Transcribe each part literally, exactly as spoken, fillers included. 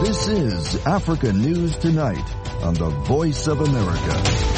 This is Africa News Tonight on the Voice of America.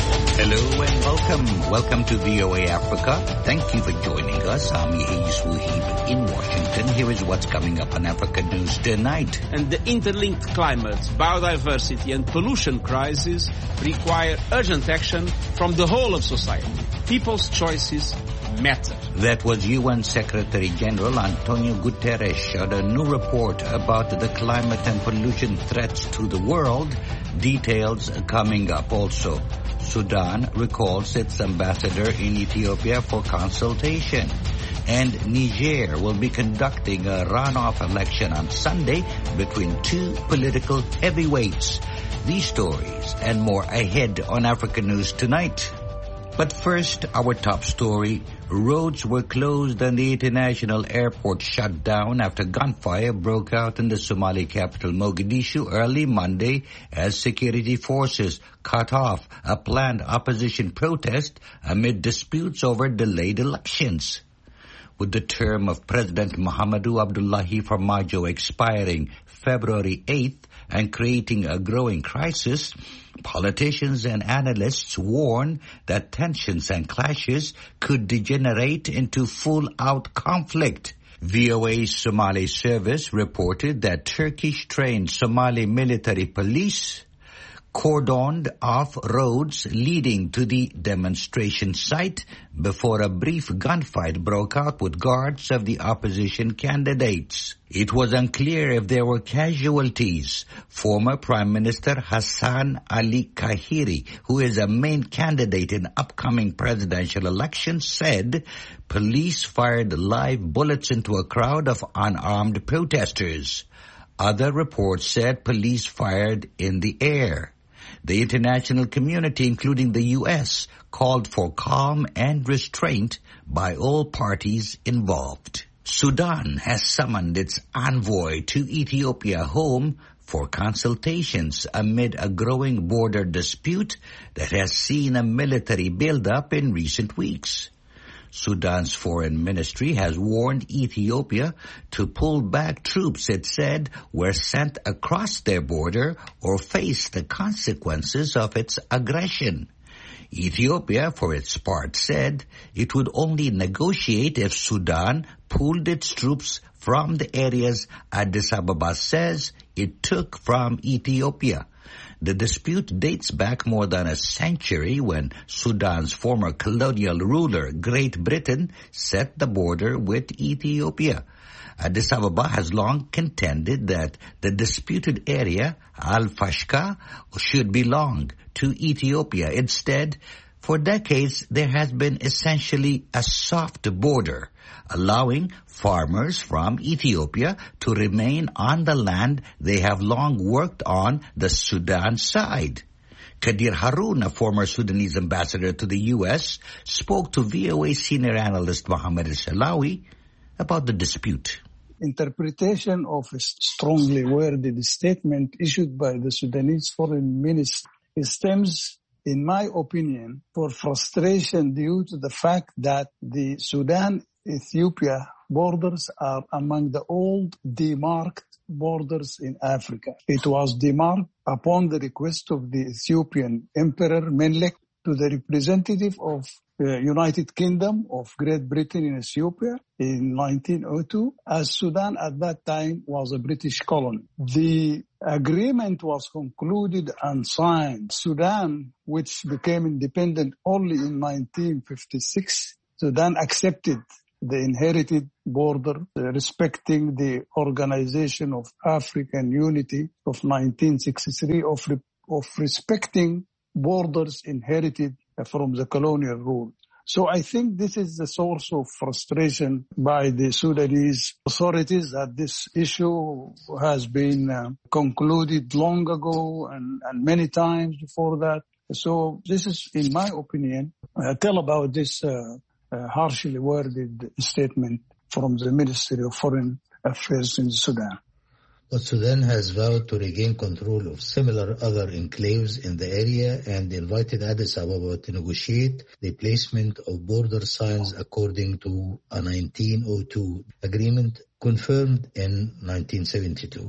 Hello and welcome. Welcome to V O A Africa. Thank you for joining us. I'm Yehis Wuhib in Washington. Here is what's coming up on Africa News Tonight. And the interlinked climate, biodiversity and pollution crisis require urgent action from the whole of society. People's choices matter. That was U N Secretary General Antonio Guterres on a new report about the climate and pollution threats to the world. Details coming up also. Sudan recalls its ambassador in Ethiopia for consultation. And Niger will be conducting a runoff election on Sunday between two political heavyweights. These stories and more ahead on Africa News Tonight. But first, our top story. Roads were closed and the international airport shut down after gunfire broke out in the Somali capital Mogadishu early Monday as security forces cut off a planned opposition protest amid disputes over delayed elections. With the term of President Muhammadu Abdullahi Farmajo expiring February eighth and creating a growing crisis, politicians and analysts warn that tensions and clashes could degenerate into full-out conflict. V O A's Somali service reported that Turkish-trained Somali military police cordoned off roads leading to the demonstration site before a brief gunfight broke out with guards of the opposition candidates. It was unclear if there were casualties. Former Prime Minister Hassan Ali Kahiri, who is a main candidate in upcoming presidential elections, said police fired live bullets into a crowd of unarmed protesters. Other reports said police fired in the air. The international community, including the U S, called for calm and restraint by all parties involved. Sudan has summoned its envoy to Ethiopia home for consultations amid a growing border dispute that has seen a military buildup in recent weeks. Sudan's foreign ministry has warned Ethiopia to pull back troops it said were sent across their border or face the consequences of its aggression. Ethiopia, for its part, said it would only negotiate if Sudan pulled its troops from the areas Addis Ababa says it took from Ethiopia. The dispute dates back more than a century when Sudan's former colonial ruler, Great Britain, set the border with Ethiopia. Addis Ababa has long contended that the disputed area, Al-Fashqa, should belong to Ethiopia. Instead, for decades, there has been essentially a soft border, allowing farmers from Ethiopia to remain on the land they have long worked on the Sudan side. Kadir Haroun, a former Sudanese ambassador to the U S, spoke to V O A senior analyst Mohammed Al-Salawi about the dispute. Interpretation of a strongly worded statement issued by the Sudanese foreign minister stems, in my opinion, for frustration due to the fact that the Sudan-Ethiopia borders are among the old demarked borders in Africa. It was demarked upon the request of the Ethiopian Emperor Menelik to the representative of the United Kingdom of Great Britain in Ethiopia in nineteen oh two, as Sudan at that time was a British colony. The agreement was concluded and signed. Sudan, which became independent only in nineteen fifty-six, Sudan accepted the inherited border, uh, respecting the Organization of African Unity of nineteen sixty-three, of, re- of respecting borders inherited from the colonial rule. So I think this is the source of frustration by the Sudanese authorities, that this issue has been uh, concluded long ago and, and many times before that. So this is, in my opinion, uh, tell about this uh, uh, harshly worded statement from the Ministry of Foreign Affairs in Sudan. But Sudan has vowed to regain control of similar other enclaves in the area and invited Addis Ababa to negotiate the placement of border signs according to a nineteen oh two agreement confirmed in nineteen seventy-two.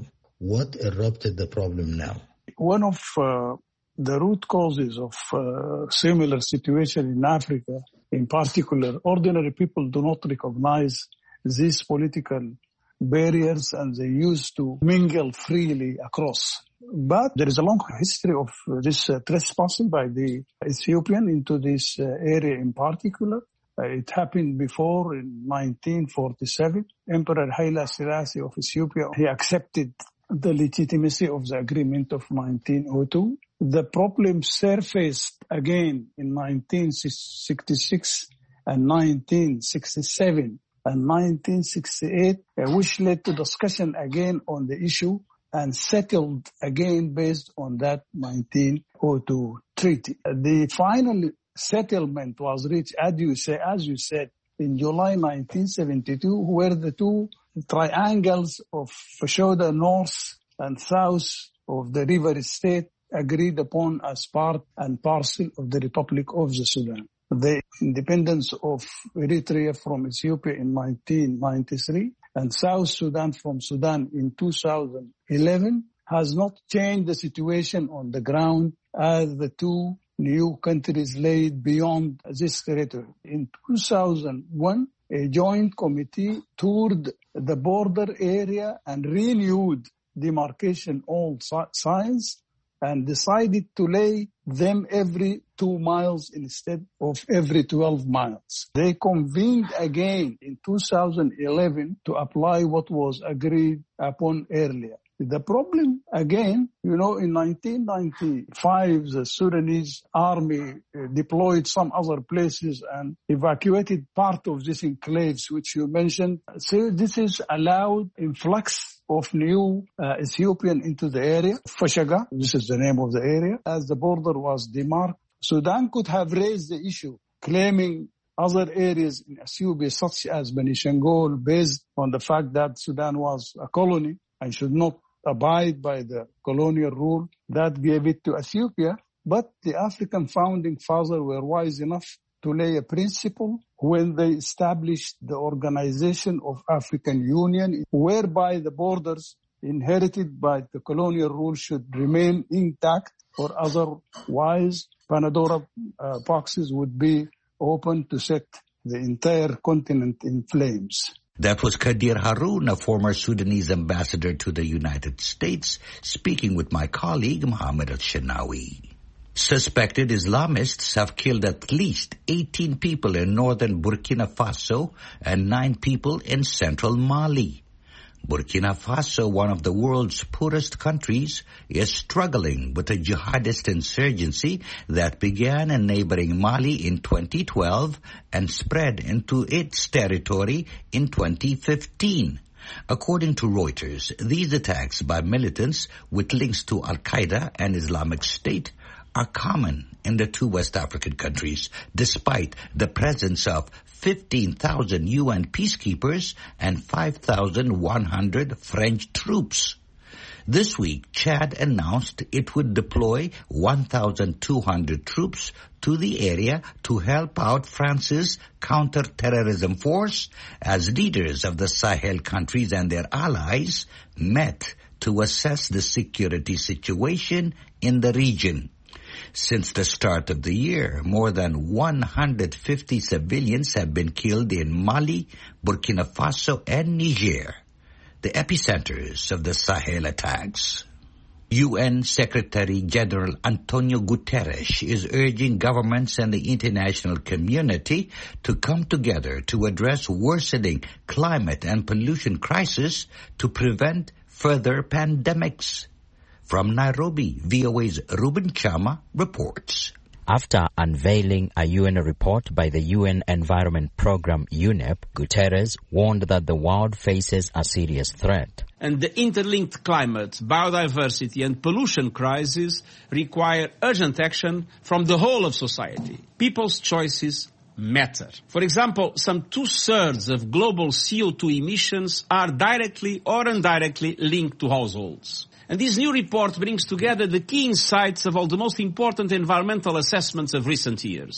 What erupted the problem now? One of uh, the root causes of uh, similar situation in Africa, in particular, ordinary people do not recognize these political barriers and they used to mingle freely across. But there is a long history of this uh, trespassing by the Ethiopian into this uh, area in particular. Uh, it happened before in nineteen forty-seven. Emperor Haile Selassie of Ethiopia, he accepted the legitimacy of the agreement of nineteen oh two. The problem surfaced again in nineteen sixty-six and nineteen sixty-seven and nineteen sixty-eight, uh, which led to discussion again on the issue and settled again based on that nineteen oh two treaty. The final settlement was reached, as you say, as you said, in July nineteen seventy-two, where the two triangles of Fashoda North and South of the river state agreed upon as part and parcel of the Republic of the Sudan. The independence of Eritrea from Ethiopia in nineteen ninety-three and South Sudan from Sudan in two thousand eleven has not changed the situation on the ground as the two new countries laid beyond this territory. In two thousand one, a joint committee toured the border area and renewed demarcation all signs and decided to lay them every two miles instead of every twelve miles. They convened again in two thousand eleven to apply what was agreed upon earlier. The problem, again, you know, in nineteen ninety-five, the Sudanese army deployed some other places and evacuated part of these enclaves, which you mentioned. So this is allowed influx of new uh, Ethiopian into the area. Fashaga, this is the name of the area. As the border was demarcated, Sudan could have raised the issue, claiming other areas in Ethiopia, such as Beni Shangol, based on the fact that Sudan was a colony and should not abide by the colonial rule that gave it to Ethiopia. But the African founding fathers were wise enough to lay a principle when they established the Organization of African Union, whereby the borders inherited by the colonial rule should remain intact, or otherwise Pandora uh, boxes would be open to set the entire continent in flames. That was Kadir Haroun, a former Sudanese ambassador to the United States, speaking with my colleague Mohammed Al-Shanawi. Suspected Islamists have killed at least eighteen people in northern Burkina Faso and nine people in central Mali. Burkina Faso, one of the world's poorest countries, is struggling with a jihadist insurgency that began in neighboring Mali in twenty twelve and spread into its territory in twenty fifteen. According to Reuters, these attacks by militants with links to Al-Qaeda and Islamic State are common in the two West African countries, despite the presence of fifteen thousand U N peacekeepers and five thousand one hundred French troops. This week, Chad announced it would deploy one thousand two hundred troops to the area to help out France's counter-terrorism force as leaders of the Sahel countries and their allies met to assess the security situation in the region. Since the start of the year, more than one hundred fifty civilians have been killed in Mali, Burkina Faso, and Niger, the epicenters of the Sahel attacks. U N Secretary General Antonio Guterres is urging governments and the international community to come together to address worsening climate and pollution crisis to prevent further pandemics. From Nairobi, V O A's Ruben Chama reports. After unveiling a U N report by the U N Environment Programme UNEP, Guterres warned that the world faces a serious threat. And the interlinked climate, biodiversity and pollution crises require urgent action from the whole of society. People's choices matter. For example, some two-thirds of global C O two emissions are directly or indirectly linked to households. And this new report brings together the key insights of all the most important environmental assessments of recent years.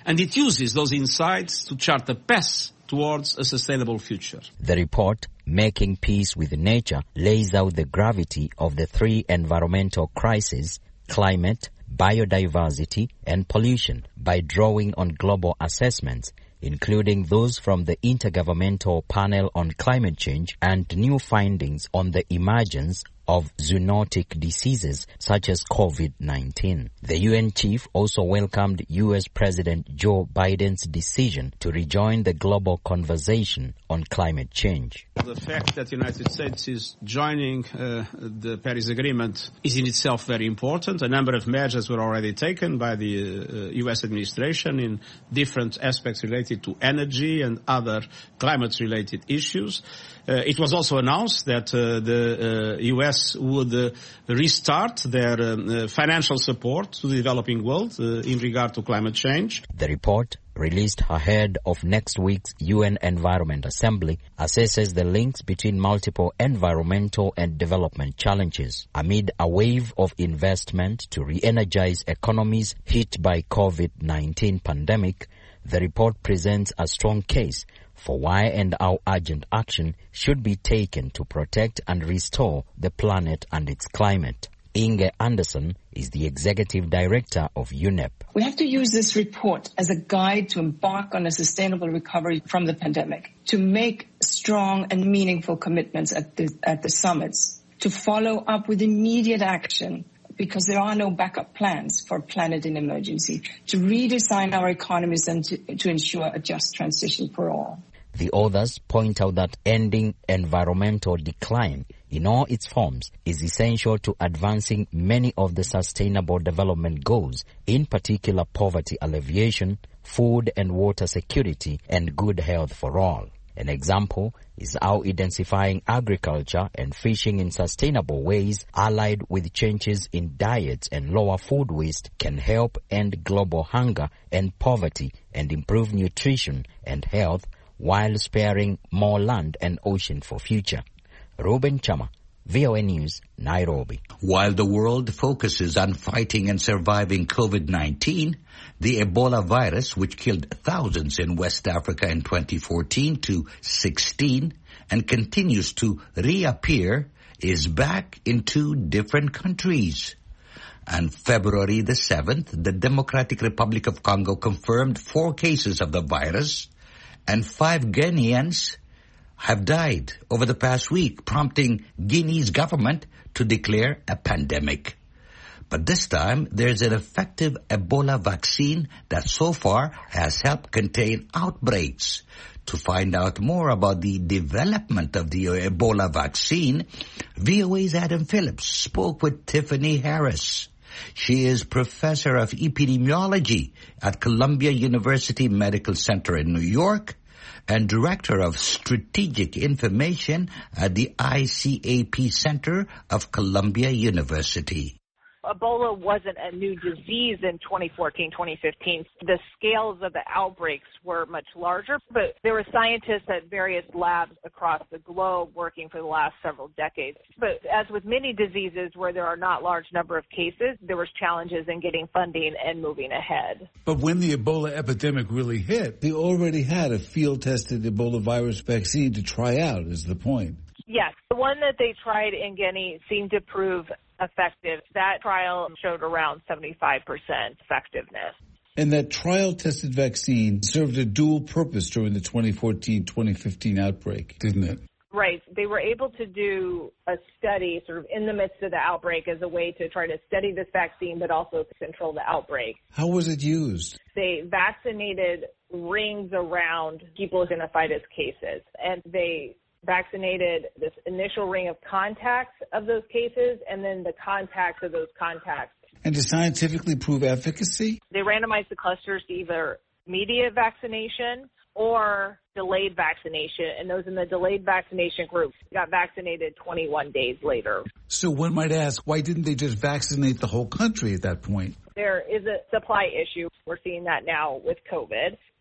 And it uses those insights to chart a path towards a sustainable future. The report, Making Peace with Nature, lays out the gravity of the three environmental crises: climate, biodiversity, and pollution, by drawing on global assessments, including those from the Intergovernmental Panel on Climate Change and new findings on the emergence of zoonotic diseases such as COVID nineteen. The U N chief also welcomed U S President Joe Biden's decision to rejoin the global conversation on climate change. The fact that the United States is joining uh, the Paris Agreement is in itself very important. A number of measures were already taken by the uh, U S administration in different aspects related to energy and other climate-related issues. Uh, it was also announced that uh, the uh, U S would uh, restart their um, uh, financial support to the developing world uh, in regard to climate change. The report, released ahead of next week's U N Environment Assembly, assesses the links between multiple environmental and development challenges. Amid a wave of investment to re-energize economies hit by COVID nineteen pandemic, the report presents a strong case for why and how urgent action should be taken to protect and restore the planet and its climate. Inge Anderson is the executive director of U N E P. We have to use this report as a guide to embark on a sustainable recovery from the pandemic, to make strong and meaningful commitments at the, at the summits, to follow up with immediate action, because there are no backup plans for a planet in emergency, to redesign our economies and to, to ensure a just transition for all. The authors point out that ending environmental decline in all its forms is essential to advancing many of the sustainable development goals, in particular poverty alleviation, food and water security, and good health for all. An example is how intensifying agriculture and fishing in sustainable ways, allied with changes in diets and lower food waste, can help end global hunger and poverty and improve nutrition and health, while sparing more land and ocean for future. Ruben Chama, V O A News, Nairobi. While the world focuses on fighting and surviving COVID nineteen, the Ebola virus, which killed thousands in West Africa in twenty fourteen to sixteen and continues to reappear, is back in two different countries. On February the seventh, the Democratic Republic of Congo confirmed four cases of the virus, and five Guineans have died over the past week, prompting Guinea's government to declare a pandemic. But this time, there's an effective Ebola vaccine that so far has helped contain outbreaks. To find out more about the development of the Ebola vaccine, V O A's Adam Phillips spoke with Tiffany Harris. She is professor of epidemiology at Columbia University Medical Center in New York and director of strategic information at the I C A P Center of Columbia University. Ebola wasn't a new disease in twenty fourteen, twenty fifteen. The scales of the outbreaks were much larger, but there were scientists at various labs across the globe working for the last several decades. But as with many diseases where there are not large number of cases, there was challenges in getting funding and moving ahead. But when the Ebola epidemic really hit, they already had a field-tested Ebola virus vaccine to try out, is the point. Yes. The one that they tried in Guinea seemed to prove effective. That trial showed around seventy-five percent effectiveness. And that trial-tested vaccine served a dual purpose during the twenty fourteen twenty fifteen outbreak, didn't it? Right. They were able to do a study sort of in the midst of the outbreak as a way to try to study this vaccine, but also to control the outbreak. How was it used? They vaccinated rings around people identified as cases, and they vaccinated this initial ring of contacts of those cases and then the contacts of those contacts. And to scientifically prove efficacy? They randomized the clusters to either immediate vaccination or delayed vaccination, and those in the delayed vaccination group got vaccinated twenty-one days later. So one might ask, why didn't they just vaccinate the whole country at that point? There is a supply issue. We're seeing that now with COVID.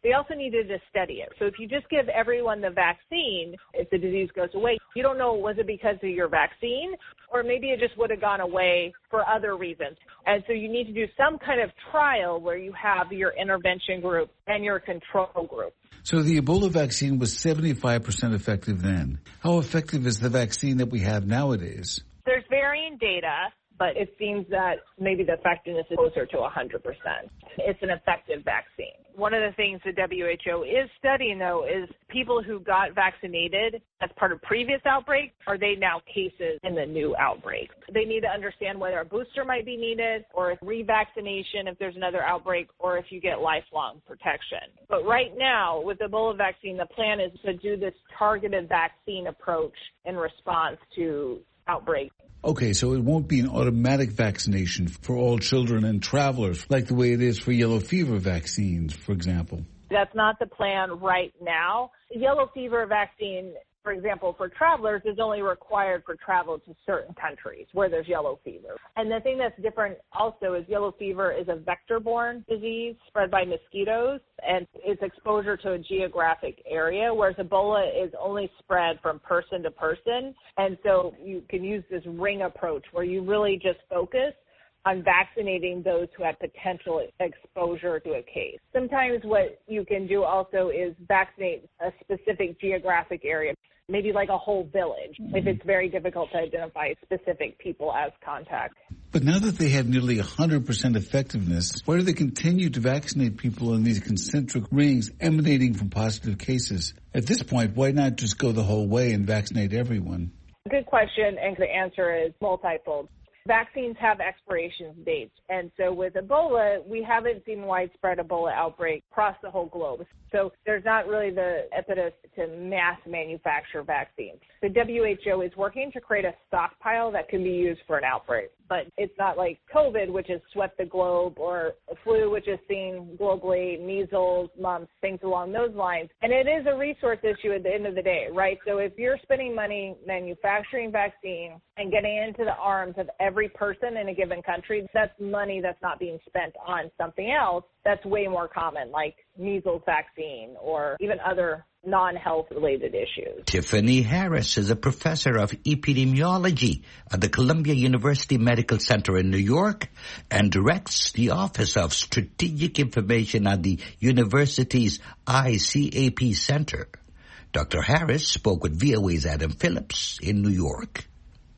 They also needed to study it. So if you just give everyone the vaccine, if the disease goes away, you don't know, was it because of your vaccine, or maybe it just would have gone away for other reasons. And so you need to do some kind of trial where you have your intervention group and your control group. So the Ebola vaccine was seventy-five percent effective then. How effective is the vaccine that we have nowadays? There's varying data, but it seems that maybe the effectiveness is closer to one hundred percent. It's an effective vaccine. One of the things the W H O is studying, though, is people who got vaccinated as part of previous outbreaks, are they now cases in the new outbreak? They need to understand whether a booster might be needed, or if revaccination if there's another outbreak, or if you get lifelong protection. But right now, with the Ebola vaccine, the plan is to do this targeted vaccine approach in response to outbreaks. Okay, so it won't be an automatic vaccination for all children and travelers like the way it is for yellow fever vaccines, for example. That's not the plan right now. The yellow fever vaccine, for example, for travelers is only required for travel to certain countries where there's yellow fever. And the thing that's different also is yellow fever is a vector-borne disease spread by mosquitoes, and it's exposure to a geographic area, whereas Ebola is only spread from person to person. And so you can use this ring approach where you really just focus on vaccinating those who have potential exposure to a case. Sometimes what you can do also is vaccinate a specific geographic area, maybe like a whole village, if it's very difficult to identify specific people as contacts. But now that they have nearly one hundred percent effectiveness, why do they continue to vaccinate people in these concentric rings emanating from positive cases? At this point, why not just go the whole way and vaccinate everyone? Good question, and the answer is multifold. Vaccines have expiration dates, and so with Ebola, we haven't seen widespread Ebola outbreak across the whole globe. So there's not really the impetus to mass manufacture vaccines. The W H O is working to create a stockpile that can be used for an outbreak, but it's not like COVID, which has swept the globe, or flu, which is seen globally, measles, mumps, things along those lines. And it is a resource issue at the end of the day, right? So if you're spending money manufacturing vaccine and getting into the arms of every person in a given country, that's money that's not being spent on something else that's way more common, like measles vaccine or even other non-health related issues. Tiffany Harris is a professor of epidemiology at the Columbia University Medical Center in New York and directs the Office of Strategic Information at the university's I C A P Center. Doctor Harris spoke with V O A's Adam Phillips in New York.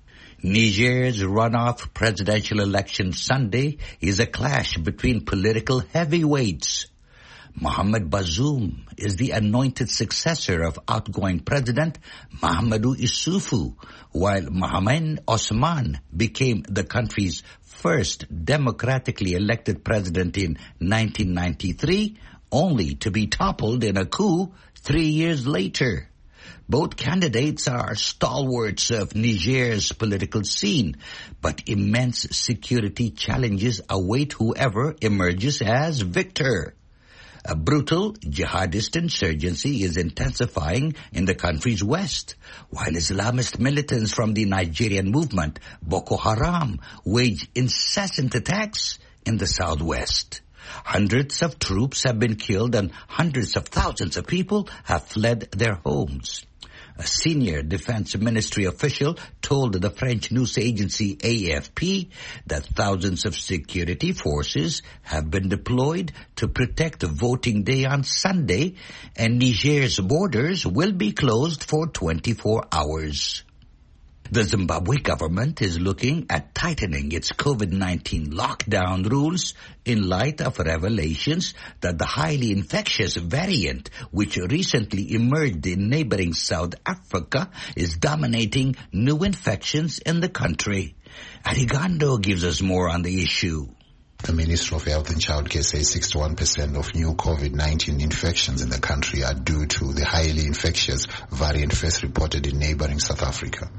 Niger's runoff presidential election Sunday is a clash between political heavyweights. Mohamed Bazoum is the anointed successor of outgoing President Mahamadou Issoufou, while Mohamed Osman became the country's first democratically elected president in nineteen ninety-three, only to be toppled in a coup three years later. Both candidates are stalwarts of Niger's political scene, but immense security challenges await whoever emerges as victor. A brutal jihadist insurgency is intensifying in the country's west, while Islamist militants from the Nigerian movement, Boko Haram, wage incessant attacks in the southwest. Hundreds of troops have been killed and hundreds of thousands of people have fled their homes. A senior defense ministry official told the French news agency A F P that thousands of security forces have been deployed to protect voting day on Sunday, and Niger's borders will be closed for twenty-four hours. The Zimbabwe government is looking at tightening its COVID nineteen lockdown rules in light of revelations that the highly infectious variant, which recently emerged in neighboring South Africa, is dominating new infections in the country. Arigando gives us more on the issue. The Ministry of Health and Childcare says sixty-one percent of new COVID nineteen infections in the country are due to the highly infectious variant first reported in neighboring South Africa.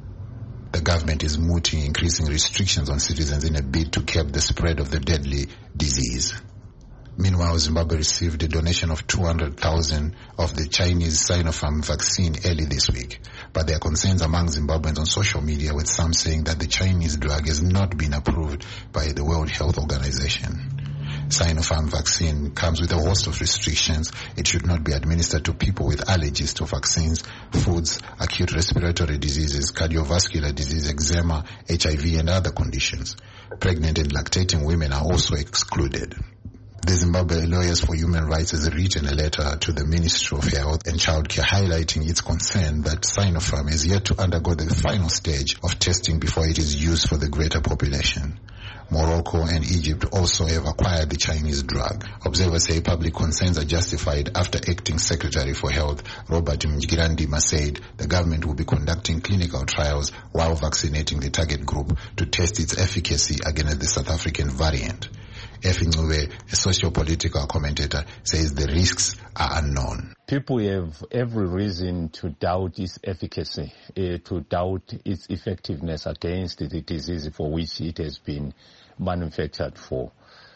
The government is mooting increasing restrictions on citizens in a bid to curb the spread of the deadly disease. Meanwhile, Zimbabwe received a donation of two hundred thousand of the Chinese Sinopharm vaccine early this week. But there are concerns among Zimbabweans on social media, with some saying that the Chinese drug has not been approved by the World Health Organization. Sinopharm vaccine comes with a host of restrictions. It should not be administered to people with allergies to vaccines, foods, acute respiratory diseases, cardiovascular disease, eczema, H I V, and other conditions. Pregnant and lactating women are also excluded. The Zimbabwe Lawyers for Human Rights has written a letter to the Ministry of Health and Childcare highlighting its concern that Sinopharm is yet to undergo the final stage of testing before it is used for the greater population. Morocco and Egypt also have acquired the Chinese drug. Observers say public concerns are justified after Acting Secretary for Health Robert Mjigirandima said the government will be conducting clinical trials while vaccinating the target group to test its efficacy against the South African variant. Effie Ncube, a socio-political commentator, says the risks are unknown. People have every reason to doubt its efficacy, uh, to doubt its effectiveness against the disease for which it has been manufactured for.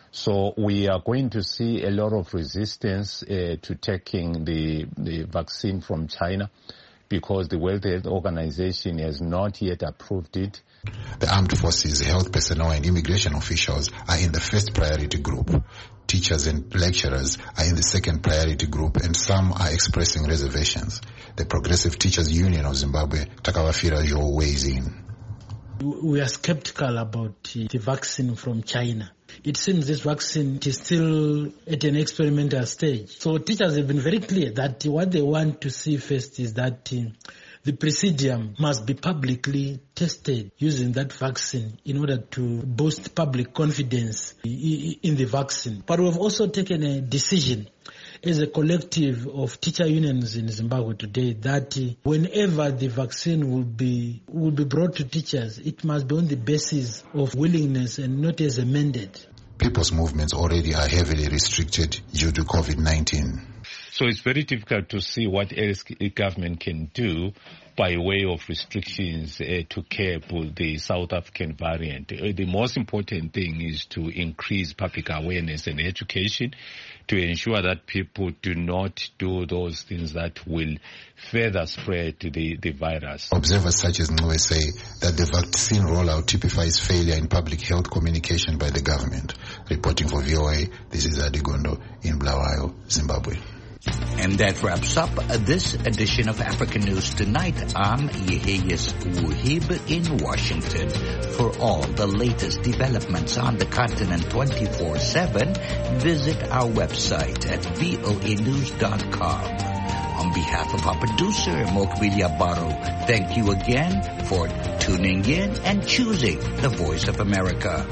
So we are going to see a lot of resistance uh, to taking the, the vaccine from China because the World Health Organization has not yet approved it. The armed forces, health personnel and immigration officials are in the first priority group. Teachers and lecturers are in the second priority group, and some are expressing reservations. The Progressive Teachers Union of Zimbabwe, Takawafira Jo, weighs in. We are skeptical about the vaccine from China. It seems this vaccine is still at an experimental stage. So teachers have been very clear that what they want to see first is that uh, the Presidium must be publicly tested using that vaccine in order to boost public confidence in the vaccine. But we have also taken a decision as a collective of teacher unions in Zimbabwe today that uh, whenever the vaccine will be will be brought to teachers, it must be on the basis of willingness and not as a mandate. People's movements already are heavily restricted due to COVID nineteen. So it's very difficult to see what else the government can do by way of restrictions uh, to curb the South African variant. Uh, the most important thing is to increase public awareness and education to ensure that people do not do those things that will further spread the, the virus. Observers such as Ncube say that the vaccine rollout typifies failure in public health communication by the government. Reporting for V O A, this is Adigondo in Bulawayo, Zimbabwe. And that wraps up this edition of African News Tonight. I'm Yeheyes Wuhib in Washington. For all the latest developments on the continent twenty-four seven, visit our website at voa news dot com. On behalf of our producer, Mokbilia Baro, thank you again for tuning in and choosing the Voice of America.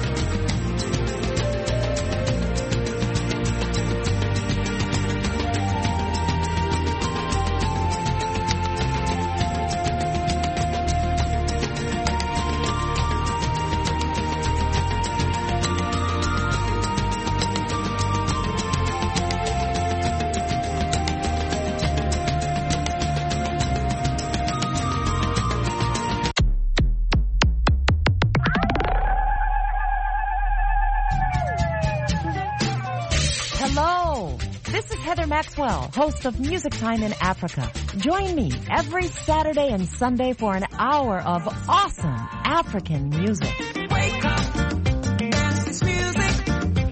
Host of Music Time in Africa. Join me every Saturday and Sunday for an hour of awesome African music. Wake up, dance this music.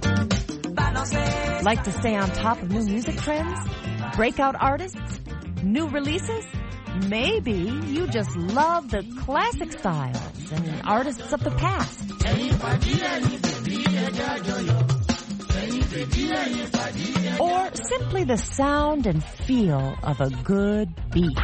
Like to stay on top of new music trends? Breakout artists? New releases? Maybe you just love the classic styles and artists of the past. Or simply the sound and feel of a good beat.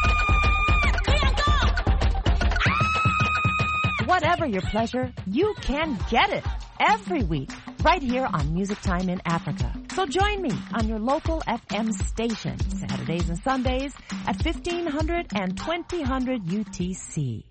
Whatever your pleasure, you can get it every week right here on Music Time in Africa. So join me on your local F M station, Saturdays and Sundays at fifteen hundred and twenty hundred U T C.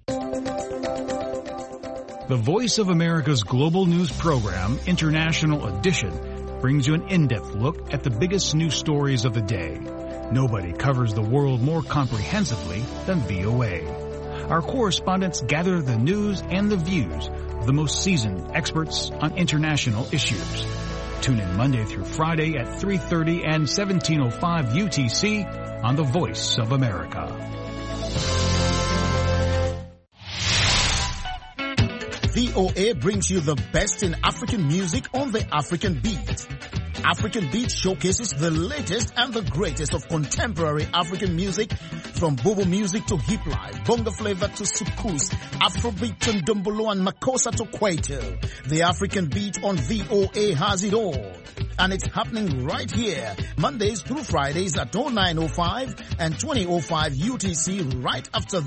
The Voice of America's global news program, International Edition, brings you an in-depth look at the biggest news stories of the day. Nobody covers the world more comprehensively than V O A. Our correspondents gather the news and the views of the most seasoned experts on international issues. Tune in Monday through Friday at three thirty and seventeen oh five U T C on The Voice of America. V O A brings you the best in African music on the African Beat. African Beat showcases the latest and the greatest of contemporary African music, from Bobo music to hip life, bongo flavor to soukous, Afrobeat to Ndombolo and Makossa to Kwaito. The African Beat on V O A has it all. And it's happening right here, Mondays through Fridays at oh nine oh five and twenty oh five U T C, right after